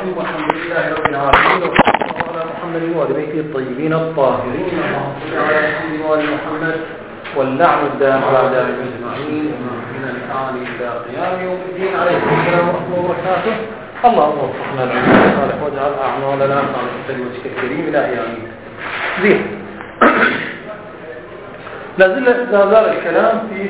الرحيم والحمد لله رب العالمين وصلى الله على محمد وآل بيته الطيبين الطاهرين اللهم صل على محمد وآل محمد واللعن الدائم على أعدائهم أجمعين من الآن إلى قيام يوم الدين عليكم السلام ورحمة الله وبركاته. اللهم وفقنا للعمل الصالح واجعل أعمالنا خالصة لوجهك الكريم إلى أيامين. زين. لا زال الكلام في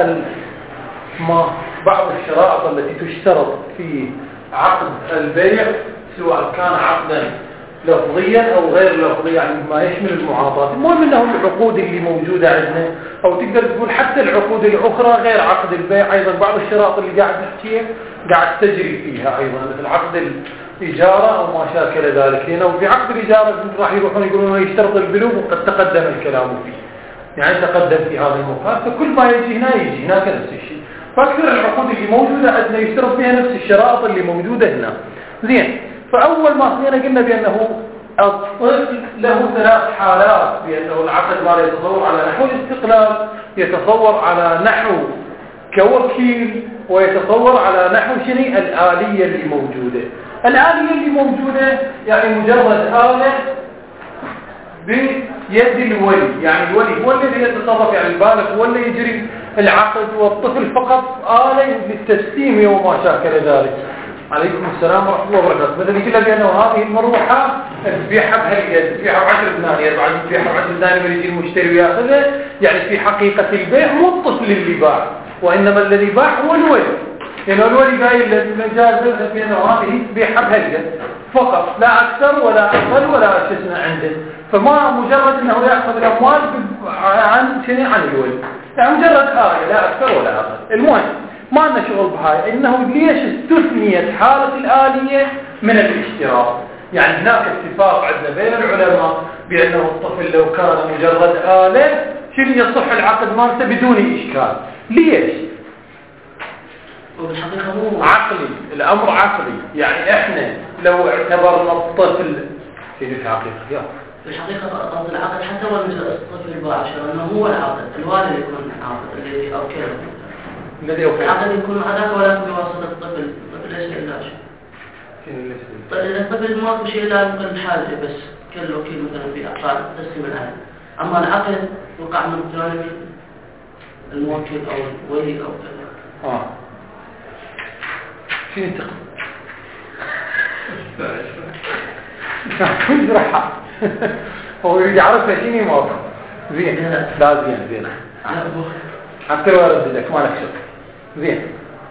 بعض الشرائط التي تشترط في عقد البيع سواء كان عقدا لفظيا أو غير لفظيا، يعني ما يشمل المعاطاة. المهم أنه العقود اللي موجودة عندنا أو تقدر تقول حتى العقود الأخرى غير عقد البيع أيضا بعض الشرائط اللي قاعد نحكيها قاعد تجري فيها أيضا، مثل عقد الإجارة أو ما شاكل ذلك. هنا وفي عقد الإجارة راح يروحون يقولون يشترط البلوغ وقد تقدم الكلام فيه، يعني تقدم في هذا الموضوع، فكل ما يجي هناك نفس الشيء. فأكثر العقود اللي موجودة عندنا يشترط فيها نفس الشرائط اللي موجودة هنا. زين. فأول ما قلنا بأنه الطفل له ثلاث حالات، بأنه العقد ما يتصور على نحو الاستقلال، يتصور على نحو كوكيل، ويتصور على نحو الآلية اللي موجودة. الآلية اللي موجودة يعني مجرد آلة بيد الولي، يعني الولي هو الذي يتصرف، يعني البالغ هو اللي يجري العقد، والطفل فقط آلة للتسليم وما شاكل ذلك. عليكم السلام ورحمة الله وبركاته. مثلا يقول لك أنه هذه المروحة تبيعها بهالقد، تبيعها ب10 دنانير، بعد تبيعها ب10 دنانير يجي المشتري وياخذها. يعني في حقيقة البيع مو الطفل اللي باع، وإنما الذي باع هو الولي، لأنه الولي قايل للمجاز بأنه هذه تبيعها بهالقد فقط، لا أكثر ولا أقل ولا شسنا عنده. فما مجرد أنه يأخذ الأموال عن الولي، يعني مجرد آية لا أكثر ولا أقل. المهم ما لنا شغل بهاي، إنه ليش استثنيت حالة الآلية من الاشتراط. يعني هناك اتفاق عندنا بين العلماء بأنه الطفل لو كان مجرد آلة يصح العقد مالته بدون إشكال. ليش؟ وبالحقيقة مو عقلي، الأمر عقلي. يعني إحنا لو اعتبرنا الطفل في الحقيقة بالحقيقة قصد العقد حتى لو الطفل الباشر أنه هو العقد، الوالد يكون العقد الذي أوكله، الذي أوكله العقد يكون هذاك ولا بواسطة الطفل. الطفل ليس إلا شيء. إذا الطفل ما في شيء إلا يمكن الحاجة بس كالوكيل مثلا في أعطاء تسليم العقد، أما العقد وقع من جانب الموكل أو الولي أو كذا. شو ينتقل؟ كل راحة هو يعرف شيء موضوع زين. لا زين حتى لو أرددك ما لك شغل. زين.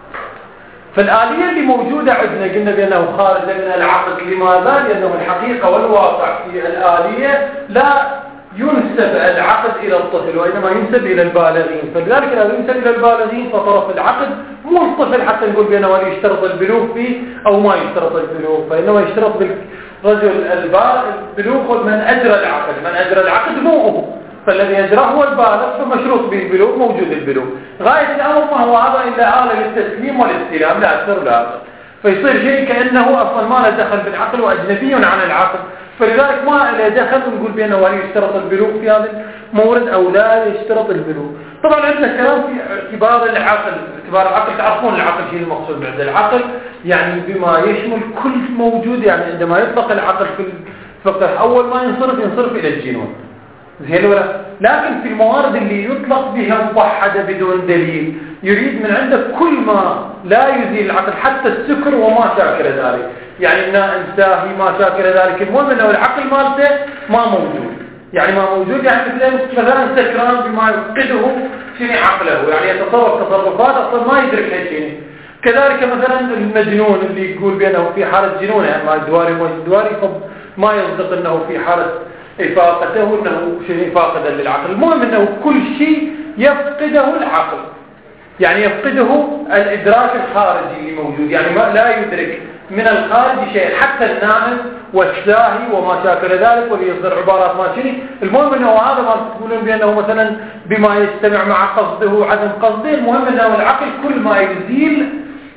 فالآلية اللي موجودة عندنا قلنا بأنه خارج من العقد. لماذا؟ لأنه الحقيقة والواقع في الآلية لا ينسب العقد إلى الطفل، وإنما ينسب إلى البالغين. فلذلك لو ينسب إلى البالغين فطرف العقد مو الطفل حتى نقول بأنه يشترط البلوغ فيه أو ما يشترط البلوغ، فإنما يشترط بالرجل البلوغ من أجرى العقد. من أجرى العقد مو هو، فالذي أجراه هو البالغ، فمشروط به البلوغ، موجود البلوغ. غاية الأمر ما هو هذا إلا آلة للتسليم والاستلام، لا أكثر لا أقل. فيصير شيء كأنه أصلا ما له دخل بالعقل وأجنبي عن العقل، فلذلك ما له دخل ونقول بأنه هل يشترط البلوغ في هذا المورد أو لا يشترط البلوغ. طبعا عندنا كلام في اعتبار العقل. اعتبار العقل تعرفون العقل شيء المقصود بعد العقل، يعني بما يشمل كل موجود. يعني عندما يطلق العقل في الفقه أول ما ينصرف إلى الجنون، زين ولا؟ لكن في الموارد اللي يطلق بها موحدة بدون دليل يريد من عندك كل ما لا يزيل العقل، حتى السكر وما شاكل ذلك، يعني النائم ساهي ما شاكل ذلك. المهم انه العقل مالته ما موجود، يعني ما موجود، يعني مثلا سكران بما يفقده عقله، يعني يتصرف تصرفات اصلا ما يدرك هالشيء. كذلك مثلا المجنون اللي يقول بانه في حالة جنون، يعني ما الدواري ما يصدق انه في حالة إفاقته أنه شيء فاقدا للعقل. المهم أنه كل شيء يفقده العقل، يعني يفقده الإدراك الخارجي اللي موجود، يعني ما لا يدرك من الخارج شيء، حتى النائم والساهي وما شاكل ذلك، واللي يصدر عبارات ما شيء. المهم أنه هذا ما تقولون بأنه مثلا بما يجتمع مع قصده وعدم قصده. المهم أنه العقل كل ما يزيل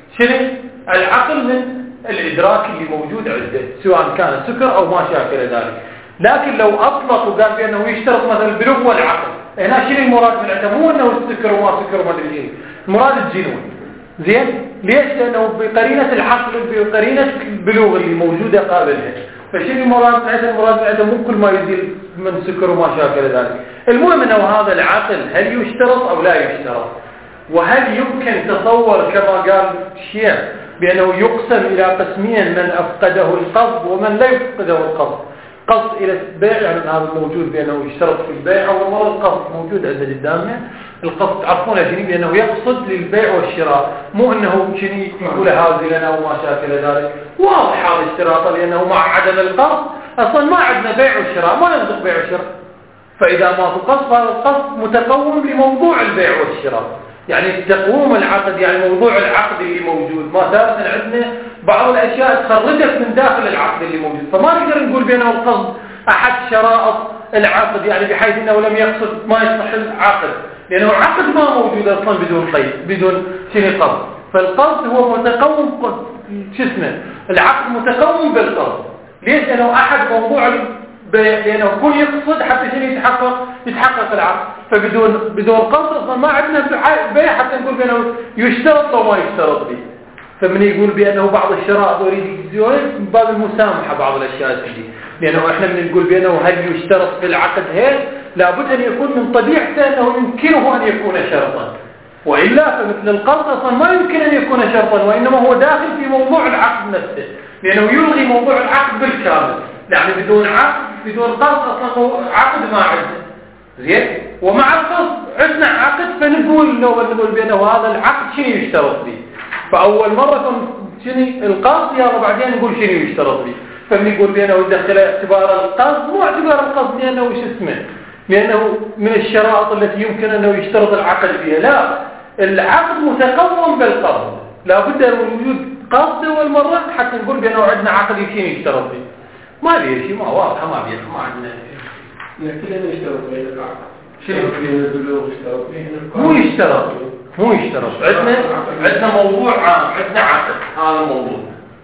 العقل من الإدراك اللي موجود عنده، سواء كان سكر أو ما شاكل ذلك. لكن لو أطلق وقال بأنه يشترط مثلا البلوغ والعقل، هنا شنو المراد من العتم؟ مو أنه السكر وما سكر وما الجنون، المراد الجنون. زين ليش؟ لانه بقرينه العقل بقرينه البلوغ اللي موجوده قابلها. فشنو المراد بعده مو كل ما يزيل من سكر وما شابه ذلك. المهم انه هذا العقل هل يشترط او لا يشترط؟ وهل يمكن تصور كما قال الشيخ بانه يقسم الى قسمين، من افقده القصد ومن لا يفقده القصد؟ قصد الى البيع يعني هذا موجود بانه يشترط في البيع، اول مره القصد موجود عند قدامنا. القصد تعرفون جني بانه يقصد للبيع والشراء، مو انه شني يقول هازلا او ما شاكل ذلك. واضح هذا اشتراطه لانه مع عدم القصد اصلا ما عندنا بيع وشراء، ما ننطق بيع وشراء. فاذا ما تقصد هذا القصد متقوم لموضوع البيع والشراء، يعني تقويم العقد، يعني موضوع العقد اللي موجود. ما تارة عندنا بعض الاشياء تخرجت من داخل العقد اللي موجود، فما نقدر نقول بانه القصد احد شرائط العقد، يعني بحيث انه لم يقصد ما يصح العقد، لانه عقد ما موجود اصلا بدون قيد بدون شيء قصد. فالقصد هو متقوم العقد متقوم بالقصد. ليش؟ لانه احد موضوع لانه كل يقصد حتى شيء يتحقق العقد. فبدون قصد اصلا ما عندنا بيع حتى نقول بانه يشترط او ما يشترط به. فمن يقول بانه بعض الشرائط يريد يزيد من باب المسامحه بعض الاشياء دي، لانه احنا بنقول بانه هل يشترط في العقد هيك؟ لابد ان يكون من طبيعته انه يمكنه ان يكون شرطا، والا فمثل القصد اصلا ما يمكن ان يكون شرطا، وانما هو داخل في موضوع العقد نفسه، لانه يلغي موضوع العقد بالكامل. يعني بدون عقد بدون قصد اصلا عقد ما عندنا. زين؟ ومع القصد عندنا عقد، فنقول بانه هذا العقد شنو يشترط به. فاول مره شنو القصد، يلا بعدين نقول شنو يشترط به. فبنقول بانه يدخل اعتبار القصد، مو اعتبار القصد لانه لانه من الشرائط التي يمكن انه يشترط العقد فيها. لا، العقد متقوم بالقصد، لا بد من وجود قصد اول مره حتى نقول بانه عندنا عقد شنو يشترط به. ما في شيء، ما واضحه، ما عندنا كلنا يشترط بين العقد. شنو بين البلوغ يشترط بين مو يشترط. عندنا موضوع عام، عندنا عقد. هذا الموضوع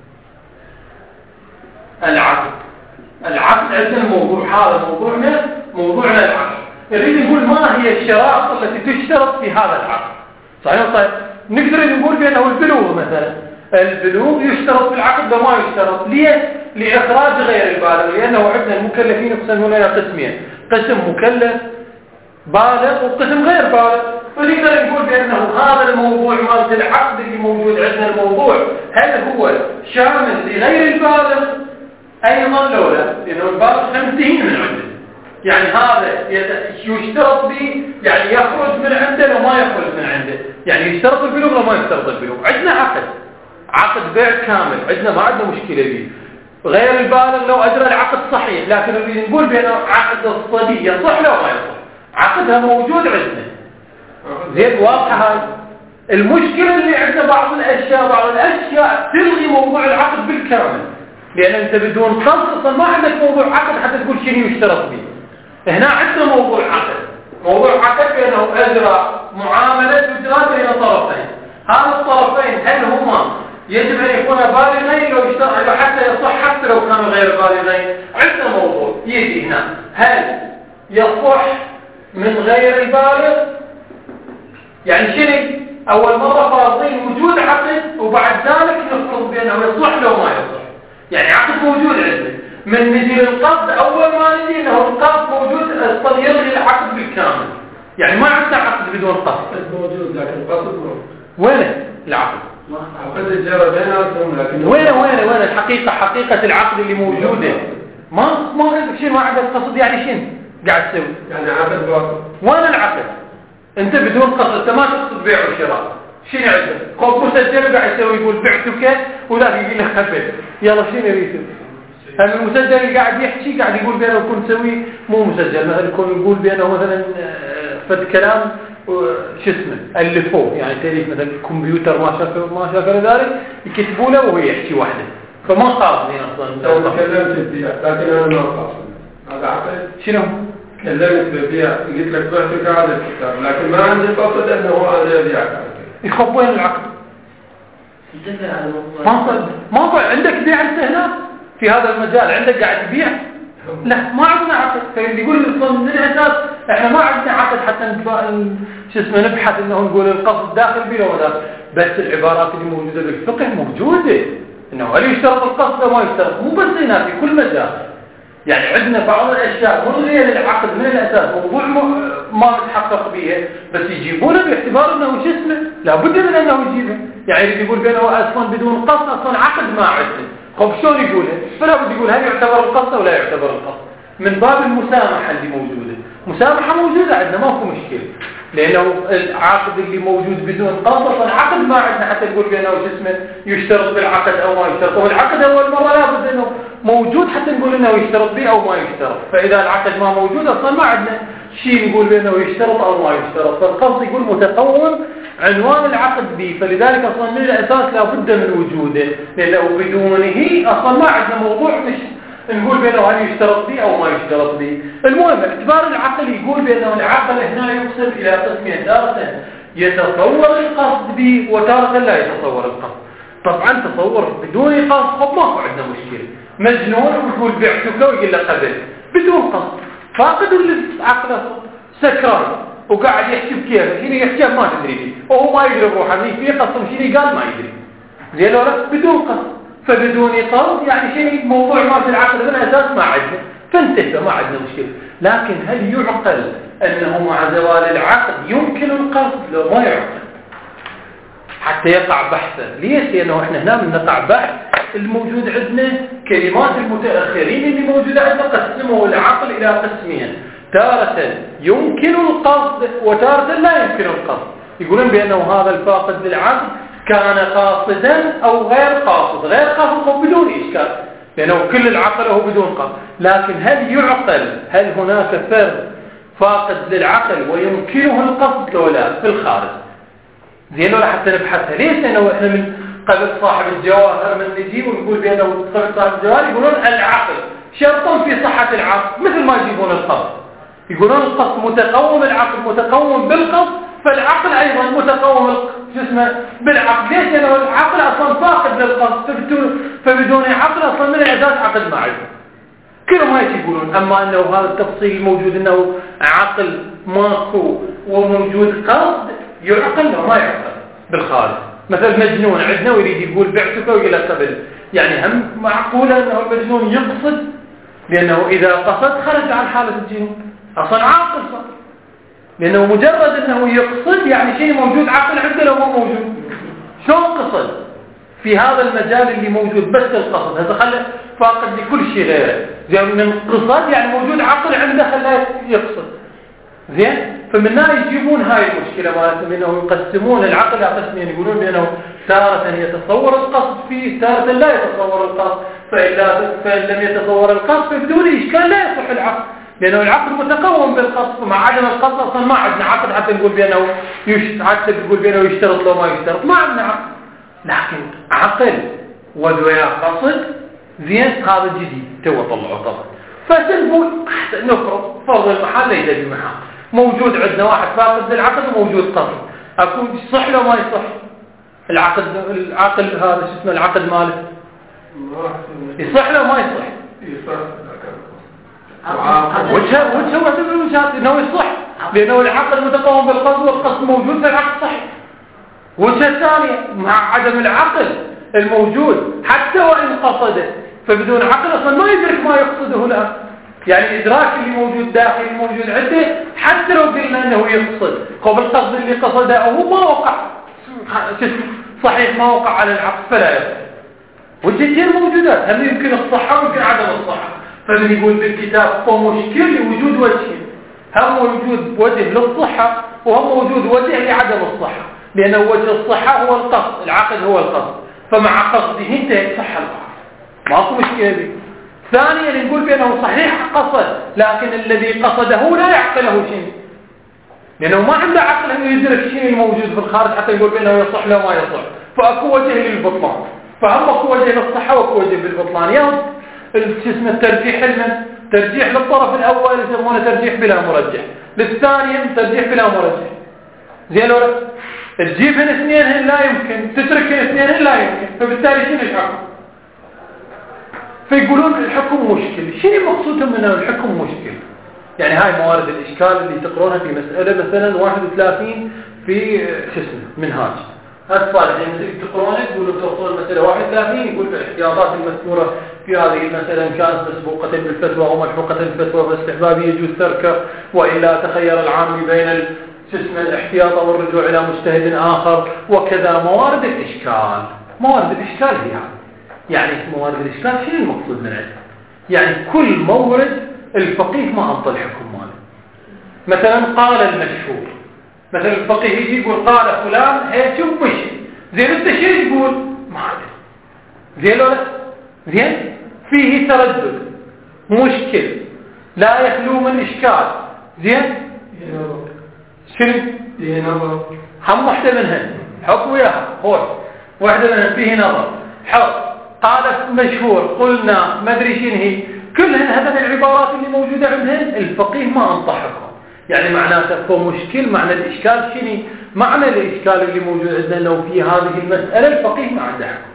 العقد عندنا موضوع، هذا موضوعنا العقد. نريد نقول ما هي الشرائط التي تشترط في هذا العقد. صحيح؟ طيب نقدر نقول بانه البلوغ مثلا، البلوغ يشترط في العقد وما يشترط. ليه؟ لإخراج غير البالغ، لأنه عندنا المكلفين يقسمون إلى قسمين، قسم مكلف بالغ وقسم غير بالغ. فنقدر نقول بأنه هذا الموضوع مال العقد اللي موجود عندنا، الموضوع هل هو شامل لغير البالغ أيضا لو لا؟ لأنه البالغ منتهي من عنده، يعني هذا يشترط به، يعني يخرج من عنده وما يخرج من عنده، يعني يشترط البلوغ وما يشترط البلوغ. عندنا عقد بيع كامل، عندنا ما عندنا مشكلة به. غير البالغ لو أجرى العقد صحيح، لكن اللي نقول بأنه عقد الصبي يصح له ما يصح، عقدها موجود عندنا. زين؟ واضحة هاي المشكلة اللي عندنا. بعض الأشياء تلغي موضوع العقد بالكامل، لأن أنت بدون قصد أصلا ما عندك موضوع عقد حتى تقول شنو يشترط به. هنا عندنا موضوع عقد بأنه أجرى معاملة تجرى بين طرفين. هذا الطرفين هل هما يجب أن يكون بالغين لو يشترط حتى يصح، حتى لو كانوا غير بالغين؟ عندنا موضوع يجي هنا، هل يصح من غير البالغ؟ يعني شنو؟ أول مرة فاضين وجود عقد، وبعد ذلك نفرض بأنه يصح لو ما يصح. يعني عقد موجود عندنا، من نجي القصد أول ما نجي أنه القصد موجود أصلا يلغي العقد بالكامل. يعني ما عندنا عقد بدون قصد موجود، لكن القصد موجود. وين العقد؟ عقد الجرى بيناتهم، لكن وين الحقيقة، حقيقة العقد اللي موجودة؟ ما عندك شيء، ما عندك قصد، يعني شنو قاعد تسوي؟ يعني عقد باطل. وين العقد؟ انت بدون قصد، انت ما تقصد بيع وشراء. شنو عندك؟ خوف مسجل قاعد يسوي، يقول بعتك، وذاك يقول لك خفت. يلا شنو يريد؟ هل المسجل اللي قاعد يحكي قاعد يقول بانه كنت تسوي مو مسجل، مثلا يكون يقول بانه مثلا فد كلام ألفوه، يعني تاريخ مثلا الكمبيوتر ما شاكل ذلك يكتبوا له وهو يحكي وحده، فما قاصدني اصلا. انا تكلمت ببيع، لكن انا ما قاصد. هذا عقد. شنو؟ تكلمت ببيع، قلت لك بعتك هذا الكتاب، لكن ما عندي قصد انه هذا يبيع. يخبون العقد. ما عندك بيع انت هنا في هذا المجال، عندك قاعد تبيع؟ لا، ما عندنا عقد. فاللي يقول من الاساس احنا ما عندنا عقد حتى نبحث انه نقول القصد داخل بيه ولا. بس العبارات اللي موجودة بالفقه موجودة، انه هل يشترط القصد او ما يشترط، مو بس هنا في كل مجال. يعني عندنا بعض الاشياء ملغية للعقد من الاساس، موضوع ما نتحقق بيها، بس يجيبونه باعتبار انه شو اسمه لابد من انه يجيبه. يعني يقول بانه اصلا بدون قصد اصلا عقد ما عندنا. خب شلون يقوله؟ فلا بد يقول هل يعتبر القصد او لا يعتبر القصد. من باب المسامحة اللي موجودة، مسامحة موجودة عندنا ماكو مشكلة، لأنه العقد اللي موجود بدون قصد أصلا عقد ما عندنا حتى نقول بأنه اسمه يشترط بالعقد أو ما يشترط. والعقد أول مرة لابد أنه موجود حتى نقول أنه يشترط به أو ما يشترط. فإذا العقد ما موجود أصلا ما عندنا شيء نقول بأنه يشترط أو ما يشترط. فالقصد يقول متقوم عنوان العقد به، فلذلك أصلا من الأساس لابد من وجوده، لأنه بدونه أصلا ما عندنا موضوع مش نقول بأنه هل يشترط به أو ما يشترط به. المهم اعتبار العقل يقول بأنه العقل هنا يقسم إلى قسمين، تارة يتصور القصد به وتارة لا يتصور القصد. طبعا تصور بدون قصد ماكو عندنا مشكلة. مجنون ويقول بعتك ويقول له قبل بدون قصد، فاقد العقل سكران وقاعد يحكي بكيف شنو يحكي ما تدري فيه وهو ما يدري بروحه في قسم شنو قال ما يدري زين ولا بدون قصد. فبدون قصد يعني شيء موضوع ما في العقل من الأساس ما عندنا، فانتهى ما عندنا مشكلة. لكن هل يعقل أنه مع زوال العقد يمكن القصد؟ لو ما يعقل حتى يقع بحثا. ليش؟ لأنه احنا هنا من نقع بحث الموجود عندنا كلمات المتأخرين اللي موجودة عندنا قسموا العقل إلى قسمين، تارة يمكن القصد وتارة لا يمكن القصد. يقولون بأنه هذا الفاقد للعقد كان قاصدا أو غير قاصد. غير قاصد هو بدون إشكال لأنه كل العقل هو بدون قصد. لكن هل يعقل؟ هل هناك فرد فاقد للعقل ويمكنه القصد لو لا في الخارج؟ زين ولا حتى نبحثها. ليش؟ لأنه إحنا من قبل صاحب الجواهر من نجيب ونقول بأنه قبل صاحب الجواهر يقولون العقل شرط في صحة العقد مثل ما يجيبون القصد. يقولون القصد متقوم، العقل متقوم بالقصد، فالعقل أيضا متقوم بالعقل. ليش؟ لأنه العقل أصلا فاقد للقصد، فبدون عقل أصلا من الأساس عقد ما عنده. كلهم هاي يقولون. أما أنه هذا التفصيل الموجود أنه عقل ماكو وموجود قصد يعقل لو ما يعقل بالخارج. مثل مجنون عندنا ويريد يقول بعتك ويقول لك قبل، يعني هم معقولة أنه المجنون يقصد، لأنه إذا قصد خرج عن حالة الجنون أصلا عاقل صار، لأنه مجرد أنه يقصد يعني شيء موجود عقل عنده لو مو موجود. شلون قصد في هذا المجال اللي موجود بس القصد؟ هذا خلى فاقد لكل شيء غيره. زين من قصد يعني موجود عقل عنده خلاه يقصد. زين فمن هنا يجيبون هاي المشكلة مالتهم انه يقسمون العقل إلى قسمين. يقولون بأنه تارة يتصور القصد فيه، تارة لا يتصور القصد، فإن لم يتصور القصد فبدون إشكال لا يصح العقل، لأنه العقل متقوم بالقصد. ومع عدم القصد أصلا ما عندنا عقل حتى نقول بأنه يشترط لو ما يشترط، ما عندنا عقل. لكن عقل وذويا قصد زين هذا جديد تو طلعوا طبعا. فسنقول نفرض فرض المحال ليس بمحال، موجود عندنا واحد فاقد للعقل وموجود قصد، أكون يصح لو ما يصح العقل هذا شو اسمه العقد ماله يصح لو ما يصح؟ وجهة انه يصح لانه العقل متقوم بالقصد والقصد موجود فالعقل صحيح. وجهة ثانية مع عدم العقل الموجود حتى وان قصده فبدون عقل اصلا ما يدرك ما يقصده الان، يعني ادراك اللي موجود داخل الموجود عنده حتى لو قلنا انه يقصد هو بالقصد اللي قصده او ما وقع صحيح ما وقع على العقل فلا يصح. وجهتين موجودات، هم يمكن الصحة ويمكن عدم الصحة. فمن يقول بالكتاب هو مشكل لوجود وجهين، هم وجود وجه للصحة وهم وجود وجه لعدم الصحة، لأن وجه الصحة هو القصد، العقل هو القصد، فمع قصده انتهى صح العقل ماكو مشكلة به. ثانيا نقول بأنه صحيح قصد لكن الذي قصده لا يعقله شيء، لأنه ما عنده عقل أنه يدرك الشيء الموجود في الخارج حتى يقول بأنه يصح له ما يصح، فأكو وجه للبطلان. فهم أكو وجه للصحة وأكو وجه للبطلان. يا اسمه الترجيح ترجيح للطرف الأول يسمونه ترجيح بلا مرجح، للثاني ترجيح بلا مرجح. زين ولا تجيب هنا اثنين لا يمكن، تترك هنا اثنين لا يمكن، فبالتالي شنو الحكم؟ فيقولون الحكم مشكل. شنو مقصودهم انه الحكم مشكل؟ يعني هاي موارد الإشكال اللي تقرونها في مسألة مثلا 31 في منهاج هالصالح يعني تقرونه تقول توصل المسألة 31 يقول الاحتياطات المذكورة في هذه المسألة إن كانت مسبوقة بالفتوى أو ملحوقة بالفتوى فاستحبابي يجوز تركه، وإلا تخير العام بين الاحتياط أو الرجوع إلى مجتهد آخر. وكذا موارد الإشكال. موارد الإشكال هي يعني موارد الإشكال شنو المقصود من عنده؟ يعني كل مورد الفقيه ما أنطى الحكم ماله. مثلا قال المشهور، مثلا الفقيه يجي يقول قال فلان هيك ومشي، زين انت شو تقول؟ ما ادري. زين ولا زين فيه تردد مشكل لا يخلو من اشكال. زين شنو هم واحده منهن حط وياها هو واحده منهن فيه نظر حط قال مشهور قلنا ما ادري شنو هي، كلهن هذه العبارات اللي موجوده عندهن الفقيه ما انطى حكم. يعني معناته هو مشكل. معنى الإشكال شنو؟ معنى الإشكال اللي موجود عندنا لو في هذه المسألة الفقيه ما عنده حكم.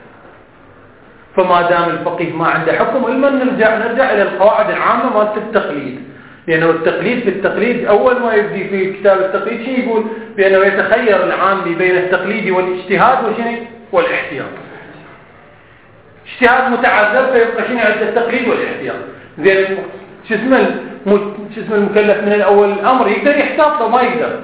فما دام الفقيه ما عنده حكم إلا نرجع إلى القواعد العامة مالت التقليد. لأنه التقليد في التقليد أول ما يبدي في كتاب التقليد شنو يقول؟ بأنه يتخير العامي بين التقليد والاجتهاد وشنو؟ والاحتياط. اجتهاد متعذر فيبقى شنو عند التقليد والاحتياط. زين شو اسمه المكلف من الأول الأمر يقدر يحتاط لو ما يقدر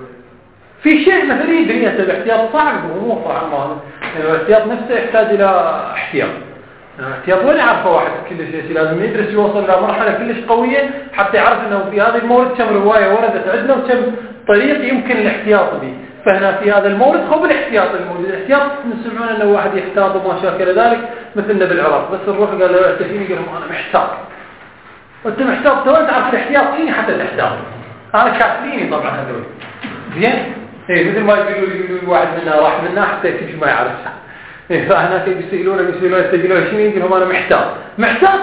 في شيء مثلا يدري الاحتياط صعب ومو صعب. الاحتياط نفسه يحتاج إلى احتياط. الاحتياط وين يعرفه واحد كل شيء لازم يدرس يوصل إلى مرحلة كلش قوية حتى يعرف أنه في هذه المورد كم رواية وردت عندنا وكم طريق يمكن الاحتياط به. فهنا في هذا المورد خب الاحتياط الموجود. الاحتياط نسمعون أنه واحد يحتاط وما شاكل ذلك مثلنا بالعراق بس نروح قال له اعتفيني قال لهم أنا محتاط وانت محتاط تو تعرف الاحتياطيني حتى تحتاط. انا كافيني طبعا هذول زين مثل ما يقولوا واحد منا راح منا حتى يكتب ما يعرفها. فهناك بيسالونه يستجيبون شنو يقول لهم انا محتاط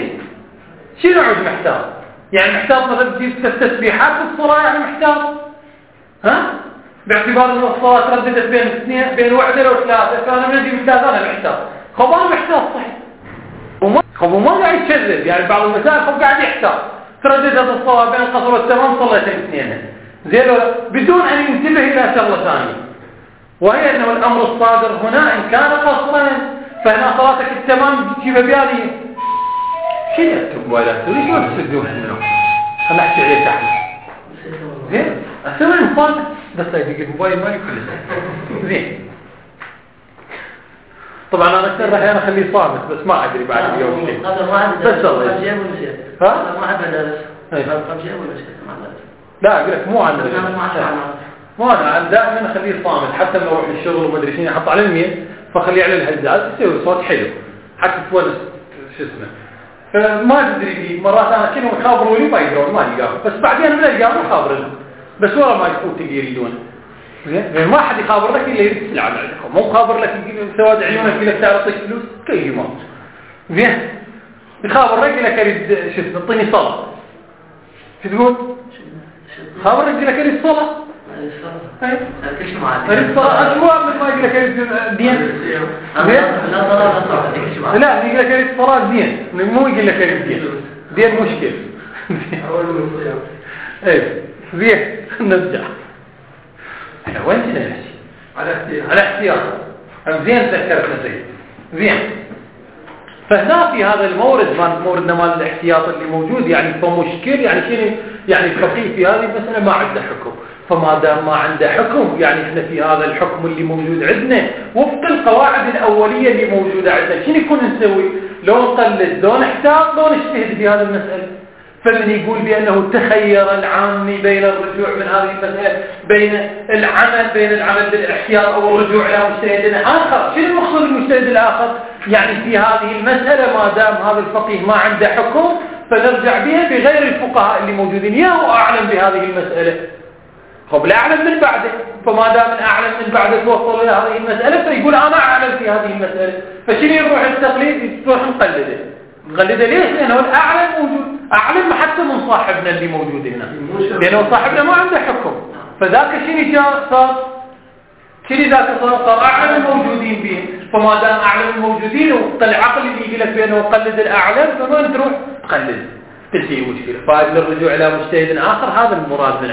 شنو عود محتاط؟ يعني محتاط مثلا تجيب تسبيحات في الصلاه يعني محتاط باعتبار ان الصلاه ترددت بين اثنين بين وحده وثلاثه فانا من اجي ثلاثه انا محتاط. خب انا محتاط صحيح وما قاعد يكذب. يعني بعض المسائل قاعد يحتاط ترددت الصلاة بين القصر والتمام صليت الاثنين زين بدون أن ينتبه إلى شغلة ثانية وهي أنه الأمر الصادر هنا إن كان قصرا فهنا صلاتك التمام تجيب بيالي شيء يكتب موبايلات ليش ما تسدوها منه خلنا أحكي عليه تحت زين أسمع المفاضل بس يجيب الموبايل ما يكل زين. طبعا انا اكثر احيانا اخليه صامت بس ما ادري بعد اليوم شيء بس الله ما عندنا لا اقول لك مو عندنا مو انا دائما اخليه صامت حتى لو اروح الشغل وما ادري شنو احط على المين فاخليه على الهزاز يسوي صوت حلو حتى تونس شو اسمه. فما تدري لي مرات انا كلهم يخابروا لي ما يقرون ما يقرون بس بعدين من الجامعه اخابر لهم بس ورا ما يفوت يريدون زين ما حد يخابر لك الا يريد السلعه عندكم مو خابر لك سواد عيونك يقول لك تعال اعطيك فلوس كيف ما زين يخابر لك يقول لك اريد شو تعطيني صلاه شو تقول خابر لك يقول لك اريد صلاه كل شيء معك اريد صلاه اسوء من ما يقول لك اريد دين لا يقول لك اريد صلاه دين مو يقول لك اريد دين مشكل ايه زين نرجع احنا وين نمشي على احتياط زين ذكرتنا زين. فهنا في هذا المورد موردنا مال الاحتياط اللي موجود يعني فمشكل يعني شنو يعني الفقيه في هذه المسألة ما عنده حكم. فما دام ما عنده حكم يعني احنا في هذا الحكم اللي موجود عندنا وفق القواعد الأولية اللي موجودة عندنا شنو يكون نسوي؟ لو نقلد لو نحتاط لو نجتهد في هذه المسألة. فمن يقول بأنه تخير العامي بين الرجوع من هذه المسألة بين العمل بالاحتياط أو الرجوع إلى مجتهد آخر. شنو المقصود المجتهد الآخر؟ يعني في هذه المسألة ما دام هذا الفقيه ما عنده حكم فنرجع بها بغير الفقهاء اللي موجودين ياهو أعلم بهذه المسألة قبل أعلم من بعده. فما دام أعلم من بعده توصل إلى هذه المسألة فيقول أنا أعلم في هذه المسألة. فشنو يروح التقليد يروح نقلده ليش؟ لأنه الأعلم موجود أعلم حتى من صاحبنا اللي موجود هنا لأنه صاحبنا ما عنده حكم. فذاك شنو صار أعلم الموجودين به. فما دام أعلم الموجودين والعقل اللي يقول لك بأنه قلد الأعلم فما تروح تقلد تنتهي مشكلة. فإن الرجوع إلى مجتهد آخر هذا المراد من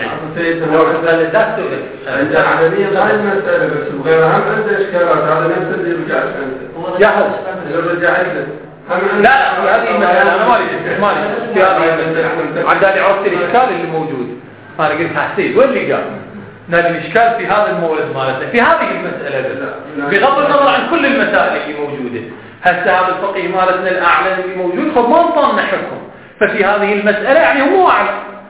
عند العملية غير مسألة بس وغيرها هم عنده إشكالات هذا نفس اللي رجعت عنده. جاهز. رجعت له. لا في هذه المسألة أنا مالي في هذه المسألة عندي عرفت الإشكال اللي موجود. أنا قلت حسيت وين اللي قال؟ نادي الإشكال في هذا المورد مالته في هذه المسألة بغض النظر عن كل المسائل اللي موجودة. هسه هذا الفقيه مالتنا الأعلى اللي موجود خب ما انطلنا حكم. ففي هذه المسألة يعني هو أعلم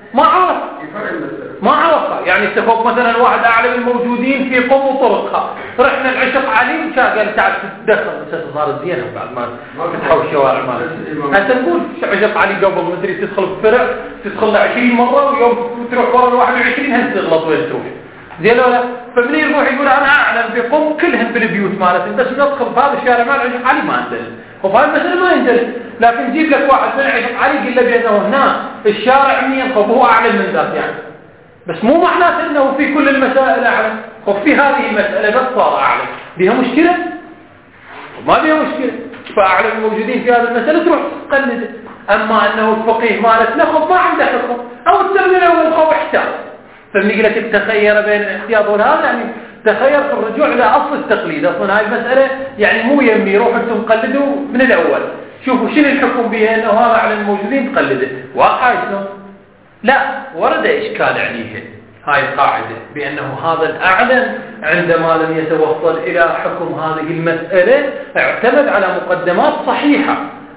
ما عرفها يعني استفوق مثلا واحد أعلم الموجودين في قم وطرقها رحنا العشق علي قال تعال تدخل صار زينة بعد ما تحول الشوارع مالك هسه نقول عشق علي قبل مدري تدخل بفرع تدخل 20 مرة ويوم تروح ورا 21 هسه تغلط وين تروح زين ولا فمن يروح يقول أنا أعلم بقم كلهم بالبيوت مالتي انت شو تدخل بهذا الشارع مال عشق علي ما عندنا وفهذا المسألة ما يندرس لكن جيب لك واحد من عشق علي قل له بأنه هنا الشارع مين خب هو أعلم من ذات يعني بس مو معناته أنه في كل المسائل أعلم خب في هذه المسألة بس صار أعلم بها مشكلة ما بها مشكلة فأعلم الموجودين في هذه المسألة تروح تقلده أما أنه الفقيه مالتنا خب ما عنده حكم أو الترمي الأول خب احتاج فبنقول لك تخير بين الاحتياط والهذا يعني تخير في الرجوع إلى أصل التقليد أصلا هاي المسألة يعني مو يمي روح أنتم قلدوا من الأول شوفوا شنو الحكم بها أنه هذا على الموجودين تقلده واقع شلون لا ورد إشكال عليه هاي القاعدة بأنه هذا الأعلم عندما لم يتوصل إلى حكم هذه المسألة اعتمد على مقدمات صحيحة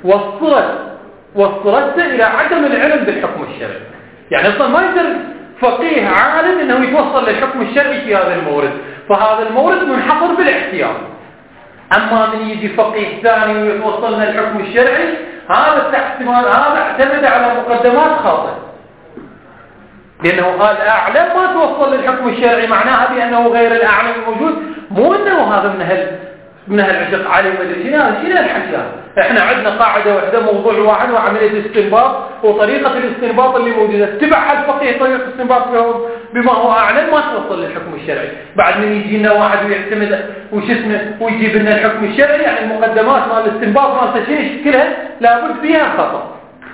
وصلت إلى عدم العلم بالحكم الشرعي يعني أصلا ما يقدر فقيه عالم أنه يتوصل للحكم الشرعي في هذا المورد فهذا المورد منحصر بالاحتياط أما من يجي فقيه ثاني ويتوصلنا للحكم الشرعي هذا الاحتمال هذا اعتمد على مقدمات خاطئة لأنه قال أعلم ما توصل للحكم الشرعي معناها بأنه غير الأعلم الموجود مو أنه هذا من هالعشق علي مدري شنو الحكي احنا عندنا قاعدة واحدة موضوع واحد وعملية الاستنباط وطريقة الاستنباط اللي موجودة اتبع الفقيه طريقة الاستنباط بما هو أعلم ما توصل للحكم الشرعي بعد من يجي لنا واحد ويعتمد ويجيب لنا الحكم الشرعي يعني المقدمات مال الاستنباط مال تشريش كلها لابد فيها خطأ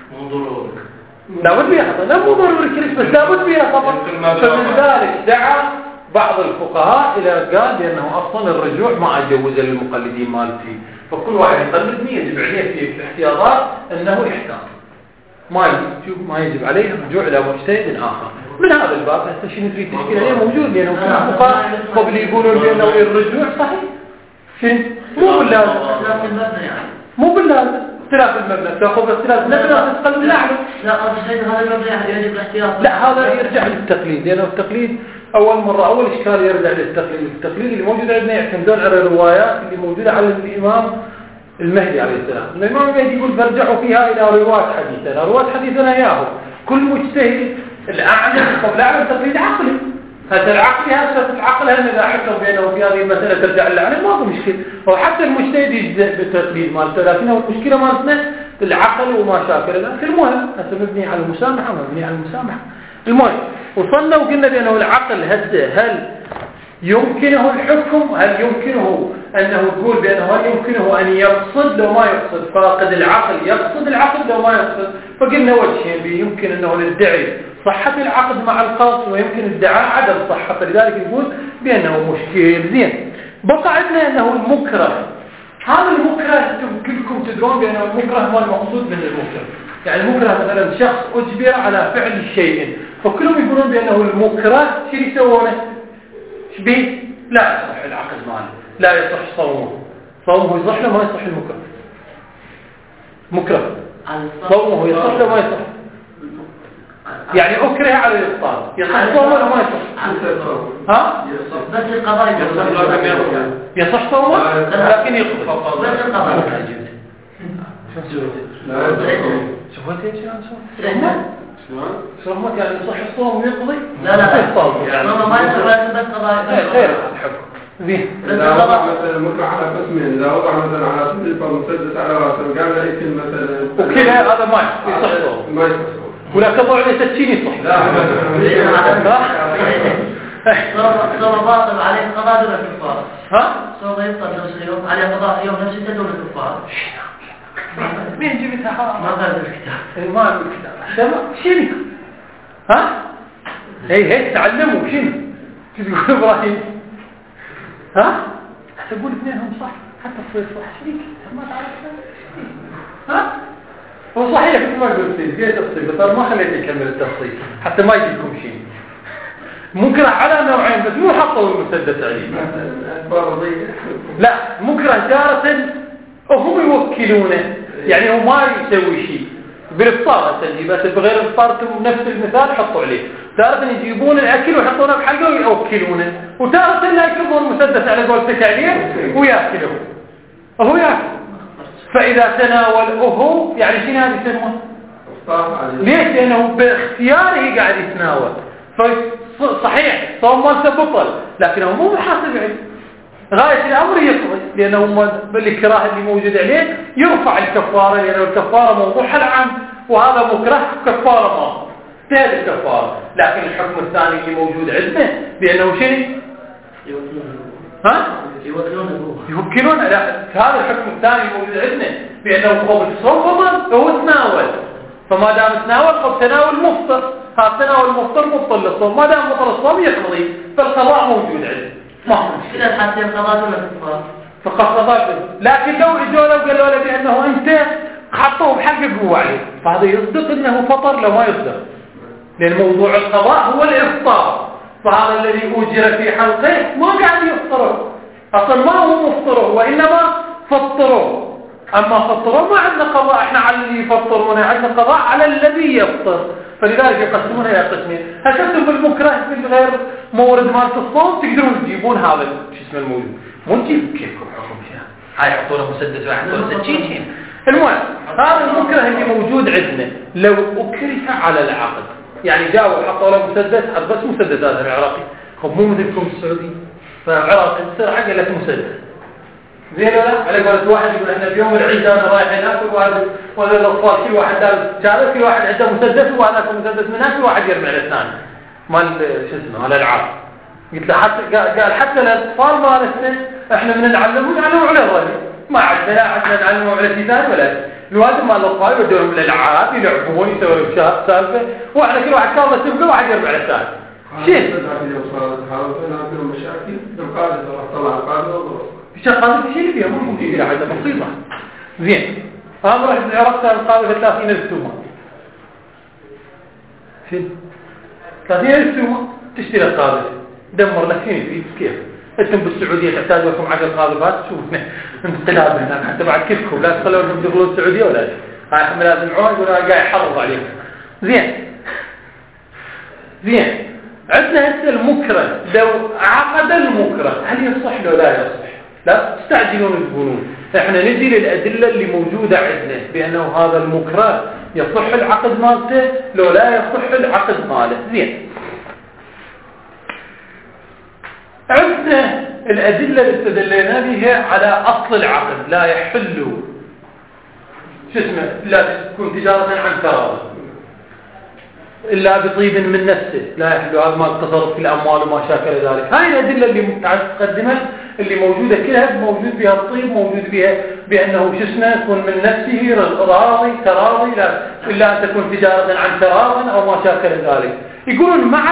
لابد فيها خطأ لا مو ضروري كلش بس لابد فيها خطأ فمن ذلك دعا بعض الفقهاء إلى قال بأنه أصلا الرجوع ما أجوز للمقلدين مالتي فكل واحد يقلدني يجب عليه في الاحتياطات أنه يحتاط ما يجب عليه الرجوع إلى مجتهد آخر من هذا الباب هسه شنو تريد تشكيل عليه موجود لأنه كل الفقهاء قبل يقولون بأنه الرجوع صحيح شنو مو باللازم اختلاف المبنى تاخذ اختلاف المبنى تتقلب الأعلى لا قصدي هذا المبنى يعني يجب الاحتياط لا هذا يرجع للتقليد لأنه التقليد أول إشكال يرجع للتقليد التقليد اللي موجود عندنا يعتمدون على الروايات اللي موجودة على الإمام المهدي عليه السلام الإمام المهدي يقول فرجعوا فيها إلى رواة حديثنا ياهو كل مجتهد الأعلم قبل الأعلم تقليد عقلي هذا العقل هذا العقل إذا حكم بينه في هذه المسألة ترجع للعلم ما هو مشكلة هو حتى المجتهد يجزء بالتقليد مالته لكنه المشكلة مالتنا العقل وما شاكل لكن المهم هذا مبني على المسامحة المهم وصلنا وقلنا بأنه العقل هل يمكنه الحكم هل يمكنه أنه تقول بأنه هل يمكنه أن يقصد لو ما يقصد فاقد العقل يقصد العقل لو ما يقصد فقلنا وجهين يمكن أنه ندعي صحة العقد مع القصد ويمكن ادعاء عدم صحة فلذلك يقول بأنه مشكل زين بقى عندنا أنه المكره هذا المكره كلكم تدرون بأنه المكره ما المقصود من المكره يعني المكره مثلا شخص أجبر على فعل شيء فكلهم يقولون بأنه المكره شو يسوونه شبيه لا يصح العقد ماله لا يصح صومه يصح له ما يصح المكره مكره صومه يصح له ما يصح يعني أكره على الإفطار يصح صومه ولا ما يصح ها بس القضاء يصح صومه لكن يقضي بس القضاء شوفت ايش يعني صومت يعني يصح الصوم ويقضي لا ما يصح بس قضاء غير الحكم زين إذا وضع مثلا المكره على قسمين إذا وضع مثلا على سبيل فمسدس على رأسه قال لي كل مثلا وكذا هذا ما يصح صوم ما يصح ولا كضع لي 60 يصح صوم باطل عليه قضاء دون الكفارة ها صوم يفطر نفس اليوم عليه قضاء يوم نفسه دون الكفارة مين جبتها؟ ما قال الكتاب. ما قال الكتاب. شنو؟ ها؟ هي تعلموا شنو؟ شو تقول إبراهيم؟ ها؟ تقول اثنينهم صح حتى تصير صح شريك ما تعرف ها؟ هو صحيح مثل ما قلت لي في تفصيل بس ما خليت يكمل التفصيل حتى ما يجيكم شيء مكره على نوعين بس مو حطوا المسدس عليه لا مكره جارة وهم يوكلونه يعني هو ما يسوي شيء بالإفطار بس بغير الإفطار نفس المثال حطوا عليه تارة يجيبون الأكل ويحطونه بحلقه ويوكلونه وتارة لا يكبون المسدس على قولتك عليه ويأكله هو يأكل فإذا تناول هو يعني شنو هذا يسمونه ليش لأنه باختياره قاعد يتناول صحيح صوم مالته بطل لكنه مو محاسب عليه غاية الأمر يقضي لأنه بالإكراه اللي موجود عليه يرفع الكفارة لأنه الكفارة موضوعها العام وهذا مكره كفارة ما تهد الكفارة لكن الحكم الثاني اللي موجود عندنا بأنه شنو ها؟ يوكلونه لا هذا الحكم الثاني موجود عندنا بأنه قبل الصوم فضل هو تناول فما دام تناول قبل تناول مفطر هذا تناول مفطر مبطل للصوم ما دام مفطر الصوم يقضي فالقضاء موجود عندنا ما هو كذا حتى القضاء ولا الكفار فقط قضاء لكن لو اجوا له قالوا له بأنه أنت حطوه بحق قوة عليه فهذا يصدق أنه فطر لو ما يصدق لأن موضوع القضاء هو الإفطار فهذا الذي أجر في حلقه ما قاعد يفطره أصلا ما هو مفطره وإنما فطره أما فطره ما عندنا قضاء احنا على اللي يفطرون عندنا قضاء على الذي يفطر فلذلك يقسمونها إلى قسمين هشفتم بالمكره بالغير مورد مالت الصوم تقدرون تجيبون هذا شو اسمه الموجود مو نجيب كيفكم حكم شيء هاي يحطونه مسدس واحد سكين المهم هذا المكره اللي موجود عندنا لو أكره على العقد يعني جاءوا حطوا له مسدس بس مسدس هذا العراقي خب مو مثلكم السعودي فالعراقي تصير حق لك مسدس زين ولا على قولة واحد يقول احنا بيوم العيد انا رايح هناك ولا الاطفال كل واحد دار كل واحد عنده مسدس وهذاك مسدس من هناك وواحد يرمي على الثاني مال شو اسمه الالعاب قلت له حتى قال حتى الاطفال مالتنا احنا بنعلمهم على الرجل ما عندنا نعلمهم على شيء ثاني ولا الوالد مال الاطفال يودون للالعاب يلعبون يسوون سالفه واحنا كل واحد كان تبقى واحد يرمي على الثاني شيء مشاكل القاعده طلع القاعده شغال في شيء فيها مو فيها حاجه بسيطه زين انا رحت العراق كان القاضي 30,000 تومه شنو 30,000 تومه تشتري القاضي دمر لك فين كيف انتم بالسعوديه تحتاج لكم 10 قاضيات شوف انقلاب هناك حتى بعد كيفكم لا تخلوهم يدخلون السعوديه ولا شيء هاي حملات العون يقولوا قاعد يحرض عليهم زين عندنا هسه المكره لو عقد المكره هل يصح لو لا يصح لا تستعجلون تقولون احنا نجي للأدلة اللي موجودة عندنا بأنه هذا المكره يصح العقد مالته لو لا يصح العقد ماله زين عندنا الأدلة اللي استدلينا بها على أصل العقد لا يحل شو اسمه لا تكون تجارة عن تراضي إلا بطيب من نفسه لا يحل هذا ما التصرف في الأموال وما شاكل ذلك هاي الأدلة اللي تقدمها اللي موجودة كلها موجود بها الطيب موجود بها بأنه شو اسمه يكون من نفسه راضي تراضي لا إلا أن تكون تجارة عن تراض أو ما شاكل ذلك يقولون مع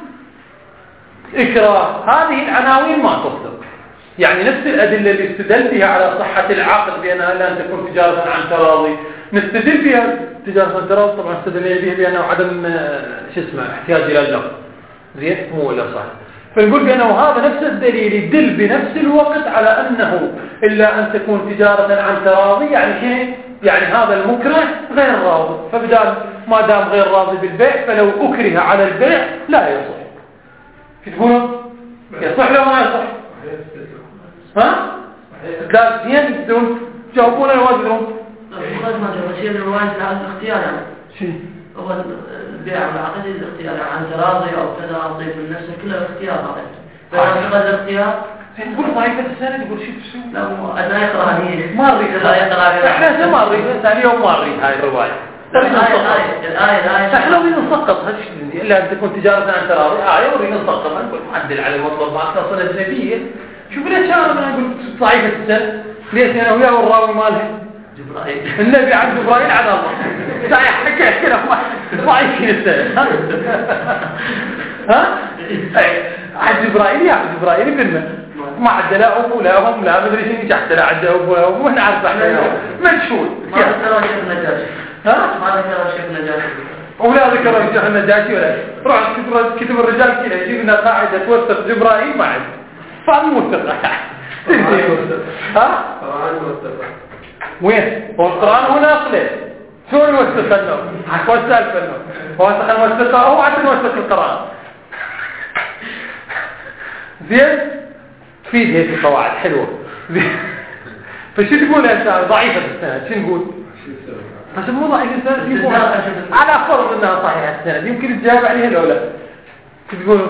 الإكراه هذه العناوين ما تصدق يعني نفس الأدلة اللي استدل بها على صحة العقد بأنها لا أن تكون تجارة عن تراضي نستدل بها تجارة عن تراضي طبعا استدل بها بأنه عدم شو اسمه احتياج إلى اللفظ زين مو إلا صح فنقول بأنه هذا نفس الدليل يدل بنفس الوقت على أنه إلا أن تكون تجارة عن تراضي يعني شيء يعني هذا المكره غير راضي فبدال ما دام غير راضي بالبيع فلو أكره على البيع لا يصح كيف تقولون يصح لو ما يصح ها لا زين بدون جاوبونا الواجبون الخد ما جاب شيء الرواية عن الاختيار يعني شيء هو البيع والعقد الاختيار عن تراضي او تراضي من نفسه كله اختيار هذا فهذا الاختيار تقول طائفة السنة تقول شو لا أنا يقرأ هي ما أريد إحنا ما أريد ثاني يوم ما أريد هاي الرواية الآية إحنا نريد نسقط هالشيء إلا أن تكون تجارة عن تراضي آية وريد نسقط نقول معدل على المطلب ما أصلا أجنبية شوف ليش أنا من أقول طائفة السنة ليش أنا وياه والراوي ماله جبرائيل النبي عن جبرائيل عن الله صحيح حكى كده ما يمكن السنة ها عن جبرائيل يا جبرائيل كنا ما عد لا أبو لا هم لا مدري شنو تحت لا عد أبو لا هم نعرف احنا مجهول ما ذكر الشيخ النجاشي ما ذكر الشيخ النجاشي ولا ذكر الشيخ النجاشي ولا روح كتب الرجال كذا يجيب لنا قاعدة توثق جبرائيل بعد فهم متفق ها وين هو القرآن هو ناقله شو يوثق له وثق له وثق الموثقة هو عاد يوثق القرآن زين تفيد هيك القواعد حلوة فشو تقول انت ضعيفة السند شو نقول بس مو ضعيفة السند على فرض انها صحيحة السند يمكن تجاوب عليها لو لا تقولوا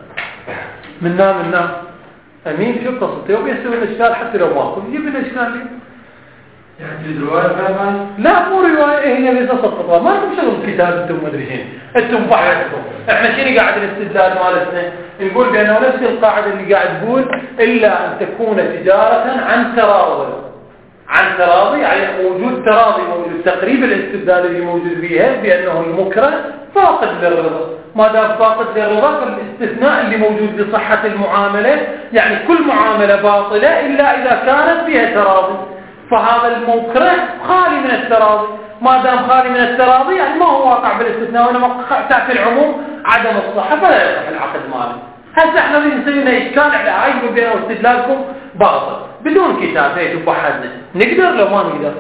منا امين شو قصته يوم يسوي الاشكال حتى لو ماكو يجيب الاشكال لي يعني رواية فعلا لا مو رواية هي ليس سقطها ما لكم شغل الكتاب انتم مدري شين انتم بحثكم احنا شنو قاعد الاستدلال مالتنا نقول بانه نفس القاعدة اللي قاعد تقول الا ان تكون تجارة عن تراضي يعني وجود تراضي موجود تقريب الاستدلال اللي موجود فيها بانه المكره فاقد للرضا ما دام فاقد للرضا فالاستثناء اللي موجود لصحة المعاملة يعني كل معاملة باطلة الا اذا كانت فيها تراضي فهذا المكره خالي من التراضي ما دام خالي من التراضي يعني ما هو واقع بالاستثناء وانما تحت العموم عدم الصحة فلا يصح العقد ماله هسه احنا بنسوي لنا اشكال على هاي بينه واستدلالكم باطل بدون كتاب هيك وحدنا نقدر لو ما نقدر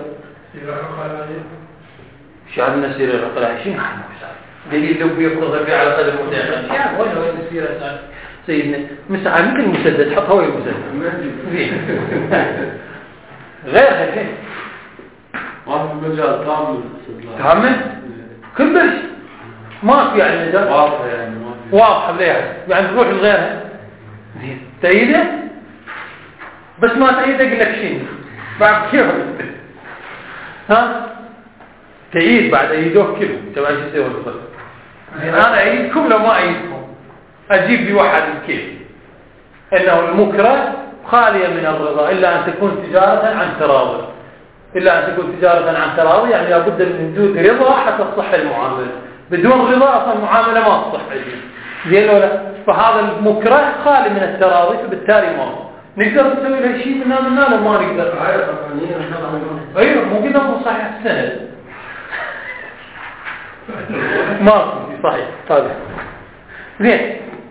شعرنا سيرة العقلاء شنو نحن دليل لو بيفرض في على قدر متأخر يعني وين السيرة سيدنا مسعى مثل المسدد حط هو المسدد غير هيك ما في مجال كامل كلش ما في يعني مجال واضحة يعني واضحة ليه يعني نروح لغيرها زين تأيده بس ما تأيده يقول لك شيء بعد كيف ها تأييد بعد أيدوه كله تبع شو يسوي الفرق أنا أيدكم لو ما أيدكم أجيب لي واحد كيف إنه المكره خالية من الرضا إلا أن تكون تجارة عن تراضي يعني لابد من وجود رضا حتى تصح المعاملة بدون رضا أصلا المعاملة ما تصح زين ولا فهذا المكره خالي من التراضي فبالتالي ما نقدر نسوي له شيء منا لو ما نقدر أيوة مو قلنا مو صحيح السند ما صحيح طيب زين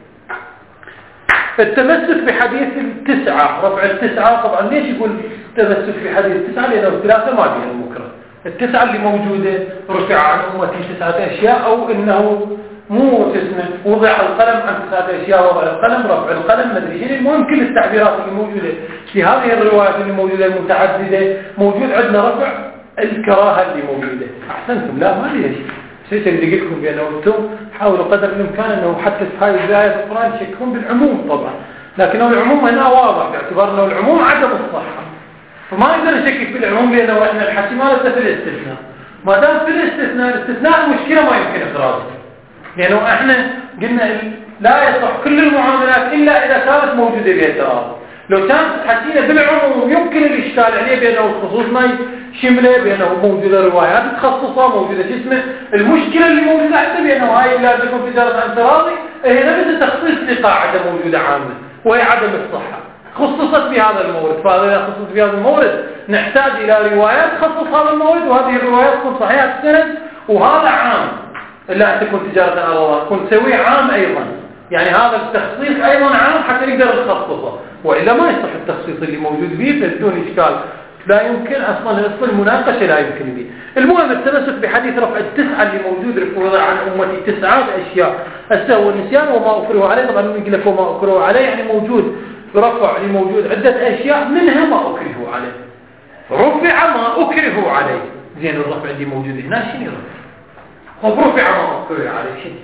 التمسك بحديث التسعة رفع التسعة طبعا ليش يقول التمسك بحديث التسعة لأنه الثلاثة ما فيها المكره التسعة اللي موجودة رفع عن أمتي 9 أشياء أو إنه مو اسمه وضع القلم عن 9 أشياء وضع القلم رفع القلم مدري شيء المهم كل التعبيرات اللي موجودة في هذه الروايات اللي موجودة المتعددة موجود عندنا رفع الكراهة اللي موجودة أحسنتم لا ما ليش شيء اللي قلت لكم بأنه أنتم حاولوا قدر الإمكان أنه حتى في هذه الآية في القرآن يشكون بالعموم طبعا لكنه العموم هنا واضح باعتبار أنه العموم عدم الصحة فما نقدر نشكك في العموم لأنه إحنا الحكيمة لسه في الاستثناء ما دام في الاستثناء المشكلة ما يمكن إخراجها لأنه إحنا قلنا لا يصح كل المعاملات إلا إذا كانت موجودة بها تراضي لو كانت حكينا بالعموم يمكن الإشكال عليه بأنه الخصوص ما شمله بأنه موجودة روايات تخصصها موجودة اسمه المشكلة اللي موجودة عندنا بأنه هاي لا تكون تجارة عن تراضي هي نفس تخصيص لقاعدة موجودة عامة وهي عدم الصحة خصصت بهذا المورد فهذا خصص بهذا المورد نحتاج إلى روايات تخصص هذا المورد وهذه الروايات تكون صحيحة السند وهذا عام إلا أن تكون تجارة عن الله تكون تسويه عام أيضا يعني هذا التخصيص أيضا عام حتى نقدر نخصصه وإلا ما يصح التخصيص اللي موجود فيه بدون إشكال لا يمكن أصلا المناقشة لا يمكن به المهم التمسك بحديث رفع التسعة اللي موجود رفع عن أمتي 9 أشياء السهو والنسيان وما أكره عليه طبعا نقول لك وما أكره عليه يعني موجود رفع اللي موجود عدة أشياء منها ما أكره عليه رفع ما أكره عليه زين الرفع اللي موجود هنا شنو رفع رفع ما أكره عليه شنو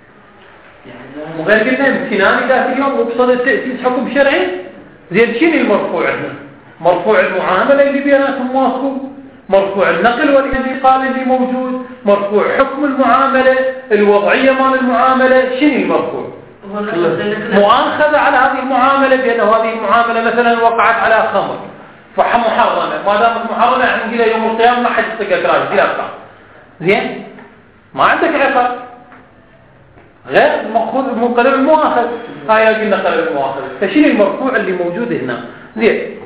يعني مغير قلنا امتناني ذات اليوم وبصد التأسيس حكم شرعي زين شنو المرفوع عندنا مرفوع المعاملة اللي بيناتهم ماكو مرفوع النقل والانتقال اللي موجود مرفوع حكم المعاملة الوضعية مال المعاملة شنو المرفوع مؤاخذة على هذه المعاملة بأن هذه المعاملة مثلا وقعت على خمر فمحرمة، ما دامت محرمة يعني نقول يوم القيامة ما حد يطق أكراج دي أبقى زين، ما عندك عقاب غير المأخوذ من قلم المؤاخذ. هاي قلنا قلم المؤاخذ. فشيل المرفوع اللي موجود هنا زين،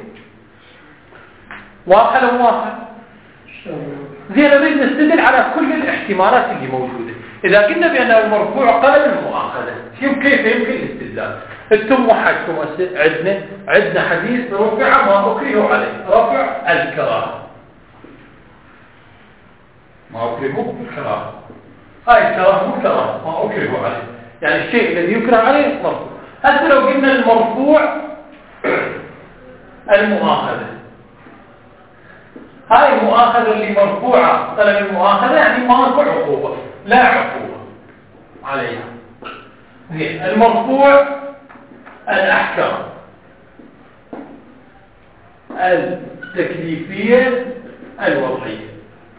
واضح لو واضح؟ زين نريد نستدل على كل الاحتمالات اللي موجودة. إذا قلنا بأن المرفوع قلم المؤاخذة كيف يمكن الاستدلال؟ انتم وحدكم عندنا حديث رفع ما أكره عليه، رفع الكراهة، ما أكره الكراهة، هاي الكراهة مو كراهة، ما أكره عليه، يعني الشيء الذي يكره عليه مرفوع. هذا لو قلنا المرفوع المؤاخذة، هاي المؤاخذة اللي مرفوعة قلم المؤاخذة يعني ماكو عقوبة، لا عقوبة عليها. زين المرفوع الأحكام التكليفية الوضعية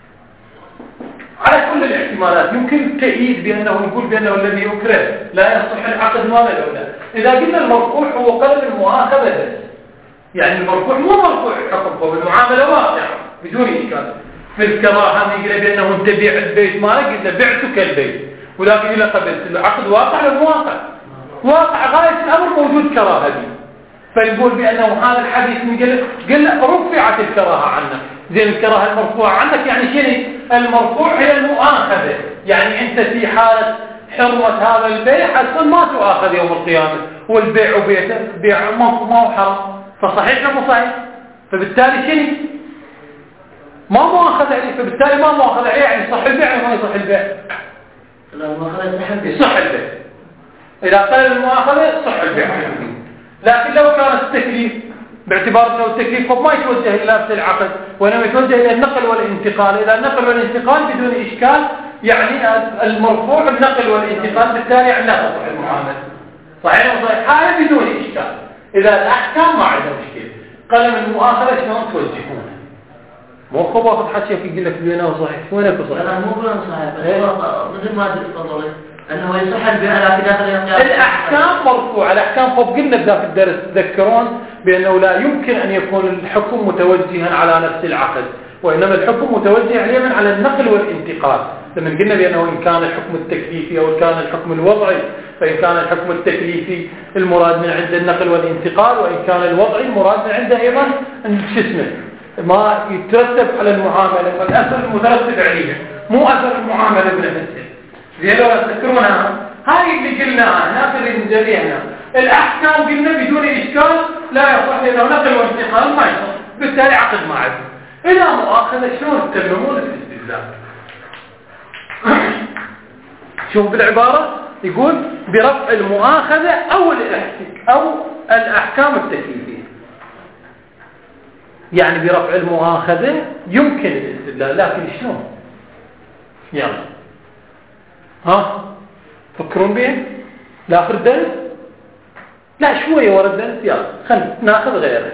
على كل الاحتمالات. يمكن التأييد بأنه نقول بأنه الذي يكره لا يصح العقد ما له. إذا قلنا المرفوع هو قلم المؤاخذة بس، يعني المرفوع مو مرفوع حكم، هو بالمعاملة واقع بدون إشكال. في الكراهة يقول بأنه أنت بيع البيت مالك، قلت بعتك البيت، ولكن إذا قبلت العقد واقع لو واقع، واقع غاية الأمر موجود كراهة دي. فنقول بأنه هذا الحديث قلنا رفعت الكراهة عنك. زين الكراهة المرفوعة عنك يعني شنو؟ المرفوع هي المؤاخذة، يعني أنت في حالة حرمة هذا البيع أصلا ما تؤاخذ يوم القيامة، والبيع وبيته بيع ما هو حرام، فصحيح ولا مو صحيح؟ فبالتالي شنو؟ ما مؤاخذ عليه، فبالتالي ما مؤاخذ عليه يعني صح البيع ولا ما يصح البيع؟ لا المؤاخذة صح البيع. صح البيع. إذا قال المؤاخذة صح البيع. لكن لو كان التكليف باعتبار أنه التكليف ما يتوجه إلى نفس العقد، وإنما يتوجه إلى النقل والانتقال. إذا النقل والانتقال بدون إشكال يعني المرفوع النقل والانتقال، بالتالي يعني لا تصح المعاملة. صحيح وصحيح، هذا بدون إشكال. إذا الأحكام ما عندها مشكلة، قلم المؤاخذة شلون توجهونه؟ مو خبا حكي يقول لك بينه وصحيح، وينك صحيح؟ أنا مو بينه صحيح، بس مثل ما تفضلت أنه يصح البيع لكن داخل الأحكام مرفوعة. الأحكام فوق قلنا بذاك الدرس تذكرون بأنه لا يمكن أن يكون الحكم متوجها على نفس العقد، وإنما الحكم متوجه عليها على النقل والانتقال. لما قلنا بأنه إن كان الحكم التكليفي أو كان الحكم الوضعي، فإن كان الحكم التكليفي المراد من عند النقل والانتقال، وإن كان الوضعي المراد من عنده أيضا ما يترتب على المعاملة والأثر المترتب عليها، مو أثر المعاملة بنفسها. زي لو تذكرونها هاي اللي قلناها ناخذ الجريانة. الأحكام قلنا بدون إشكال لا يصح لأنه نقل وانتقال ما يصح، بالتالي عقد ما عدل. إذا مؤاخذة شلون تتممون الاستدلال؟ شوف بالعبارة يقول برفع المؤاخذة أو الأحكام التكليفية، يعني برفع المؤاخذة يمكن الاستدلال، لكن شلون؟ يلا فكرون بيه لا الدرس؟ لا شوية ورا الدرس، يلا خلينا ناخذ غيره.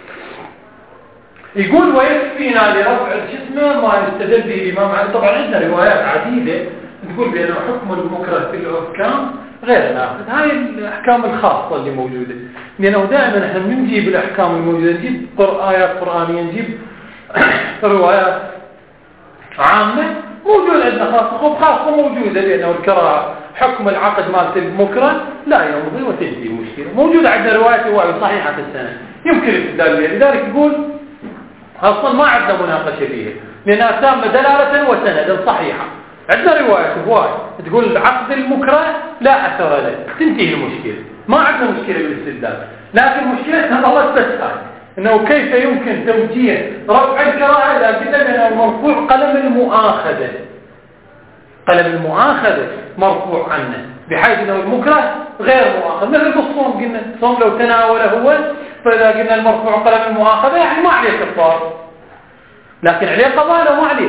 يقول ويكفينا لرفع الجسم ما يستدل به الإمام علي. طبعا عندنا روايات عديدة تقول بأنه حكم المكره في الأحكام غير ناخذ. هاي الأحكام الخاصة اللي موجودة، لأنه دائما احنا بنجيب الأحكام الموجودة، نجيب آيات قرآنية، نجيب روايات عامة موجودة عندنا خاصة موجودة، لأنه الكراهة حكم العقد مالت المكره لا يمضي وتنتهي المشكلة. موجودة عندنا روايات رواية صحيحة في السنة يمكن الاستدلال بها. لذلك يقول أصلا ما عندنا مناقشة فيها لأنها تامة دلالة وسندا صحيحة. عندنا رواية تقول عقد المكره لا أثر له، تنتهي المشكلة، ما عندنا مشكلة بالاستدلال. لكن مشكلتنا الله بس إنه كيف يمكن توجيه رفع الكراهة إذا قلنا بأنه مرفوع قلم المؤاخذة. قلم المؤاخذة مرفوع عنه بحيث أنه المكره غير مؤاخذ. مثل بالصوم قلنا الصوم لو تناوله هو، فإذا قلنا المرفوع قلم المؤاخذة يعني ما عليه كفار، لكن عليه قضاء لو ما عليه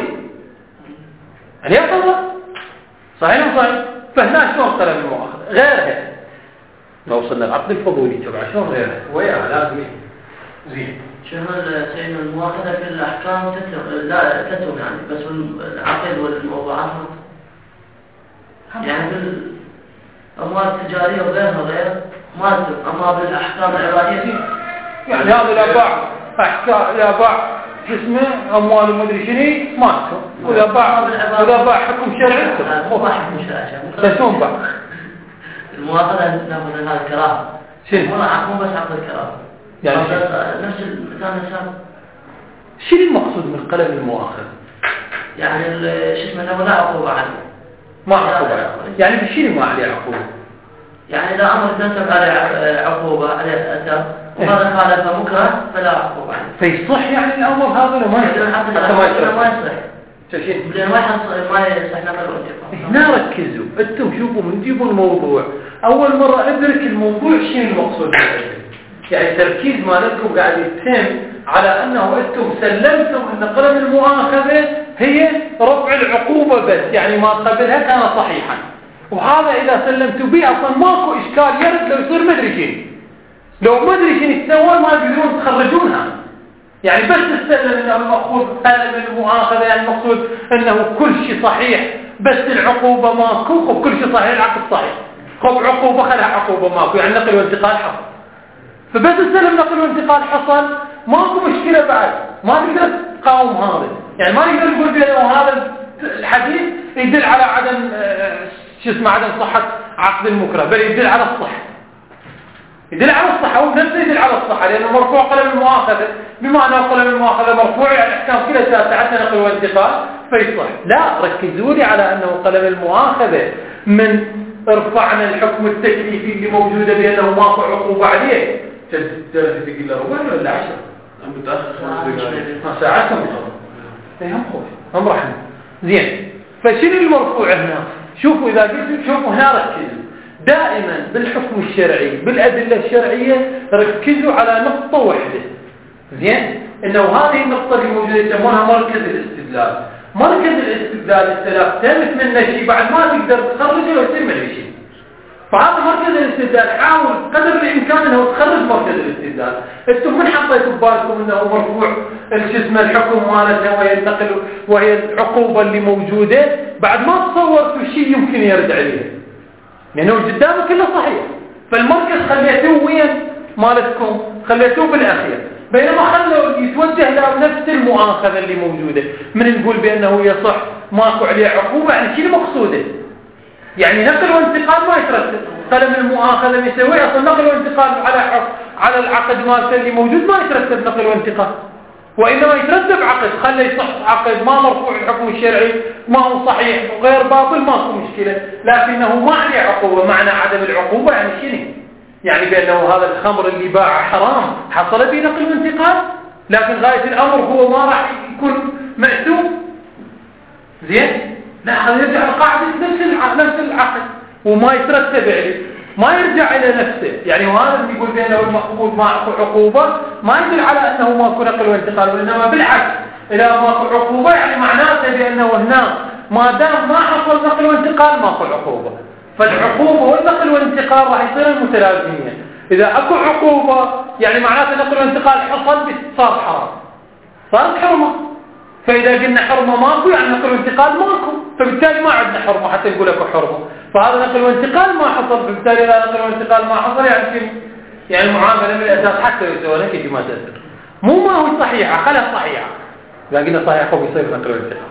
قضاء. صحيح وصحيح. فهنا شلون قلم المؤاخذة غيرها؟ لو وصلنا العقد الفضولي تبع شلون غيرها وياها لازم زين. شهر سيد المؤاخذة في الأحكام تتم يعني، بس العقد والموضوعات يعني بالأموال التجارية وغيرها غير ما تتم. أما بالأحكام العبادية يعني هذه الأباع إذا باع اسمه أموال ومدري شنو مالكم، وإذا باع حكم شرعي مو باع حكم شرعي شلون باع؟ المؤاخذة ناخذ هذا الكراهة شنو؟ مو بس عقد الكراهة يعني نفس المثال السابق. شنو المقصود من قلم المؤاخذة؟ يعني شو اسمه لا عقوبة عليه. ما عقوبة يعني بشيء ما عليه عقوبة. يعني إذا أمر تنسب عليه عقوبة عليه أثر وهذا خالف مكره فلا عقوبة عليه. فيصح يعني الأمر هذا ما يصح. لأن ما يصح نقل الانتقال. هنا ركزوا أنتم شوفوا من تجيبوا الموضوع أول مرة أدرك الموضوع شنو المقصود يعني التركيز مالكم قاعد يتم على أنه أنتم سلمتم أن قلم المؤاخذة هي رفع العقوبة بس يعني ما قبلها كان صحيحا، وهذا إذا سلمتوا به أصلا ماكو إشكال يرد لو يصير مدري شيء، لو مدري شيء يتسوى ما يقدرون تخرجونها يعني بس تسلم أنه المأخوذ قلم المؤاخذة يعني المقصود أنه كل شيء صحيح بس العقوبة ماكو، خب كل شيء صحيح العقد صحيح، خب عقوبة خلها عقوبة ماكو يعني نقل وانتقال حصل، فبس السلم نقل وانتقال حصل ماكو مشكلة بعد ما تقدر تقاوم هذا يعني ما يقدر يقول بأنه هذا الحديث يدل على عدم عدم صحة عقد المكره بل يدل على الصحة، يدل على الصحة هو نفسه يدل على الصحة لأنه مرفوع قلم المؤاخذة بما أنه قلم المؤاخذة مرفوع يعني الأحكام كلها تاعتنا نقل وانتقال فيصح. لا ركزوا لي على أنه قلم المؤاخذة من رفعنا الحكم التكليفي اللي موجودة بأنه ماكو عقوبة عليه تقول له ربع ولا 10 أم متأخر 5 دقائق ما ساعتهم هم خوش هم رحمة زين. فشنو المرفوع هنا؟ شوفوا إذا قلت شوفوا هنا ركزوا دائما بالحكم الشرعي بالأدلة الشرعية ركزوا على نقطة واحدة زين إنه هذه النقطة اللي موجودة يسمونها مركز الاستدلال. مركز الاستدلال السلاف تمت منه شيء بعد ما تقدر تخرجه لو يصير منه شيء، فهذا مركز الاستدلال حاول قدر الإمكان أنه تخرج مركز الاستدلال. أنتم من حطيتوا ببالكم أنه مرفوع الجسم الحكم مالتها وهي النقل وهي العقوبة اللي موجودة بعد ما تصورتوا شيء يمكن يرد عليه لأنه قدامه كله صحيح، فالمركز خليتوه وين مالتكم خليتوه بالأخير بينما خلوا يتوجه له نفس المؤاخذة اللي موجودة من نقول بأنه يصح ماكو عليه عقوبة يعني شيء مقصوده يعني نقل وانتقال ما يترتب قلم المؤاخذة يسوي أصلا نقل وانتقال على العقد مالته اللي موجود ما يترتب نقل وانتقال وإنما يترتب عقد خلي يصح عقد ما مرفوع الحكم الشرعي ما هو صحيح وغير باطل ماكو مشكلة لكنه ما عليه عقوبة. معنى عدم العقوبة يعني شنو؟ يعني بأنه هذا الخمر اللي باعه حرام حصل به نقل وانتقال لكن غاية الأمر هو ما راح يكون مأثوم زين لا هذا يرجع لقاعدة نفس العقد وما يترتب عليه ما يرجع إلى نفسه يعني وهذا اللي يقول بأنه المأخوذ ماكو عقوبة ما يدل على أنه ماكو نقل وانتقال وإنما بالعكس إذا ماكو عقوبة يعني معناته بأنه هنا ما دام ما حصل نقل وانتقال ماكو عقوبة فالعقوبة والنقل والانتقال راح يصير المتلازمين. إذا أكو عقوبة يعني معناته نقل وانتقال حصل صار حرام صارت حرمة فإذا قلنا حرمة ماكو يعني نقل وانتقال ماكو فبالتالي ما عندنا حرمة حتى نقول لكم حرمة فهذا نقل وانتقال ما حصل فبالتالي إذا نقل وانتقال ما حصل يعني المعاملة من الأساس حتى يسوون هيك يجي ما تأثر مو ما هو صحيحة خلها صحيحة إذا قلنا صحيحة بيصير نقل وانتقال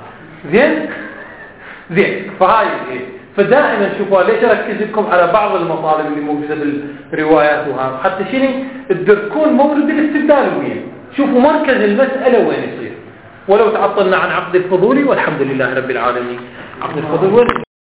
زين فهاي فدائما شوفوا ليش ركز لكم على بعض المطالب اللي موجودة بالروايات وهذا حتى شنو تدركون مورد الاستدلال وين شوفوا مركز المسألة وين يصير. ولو تعطلنا عن عقد الفضولي والحمد لله رب العالمين عقد الفضول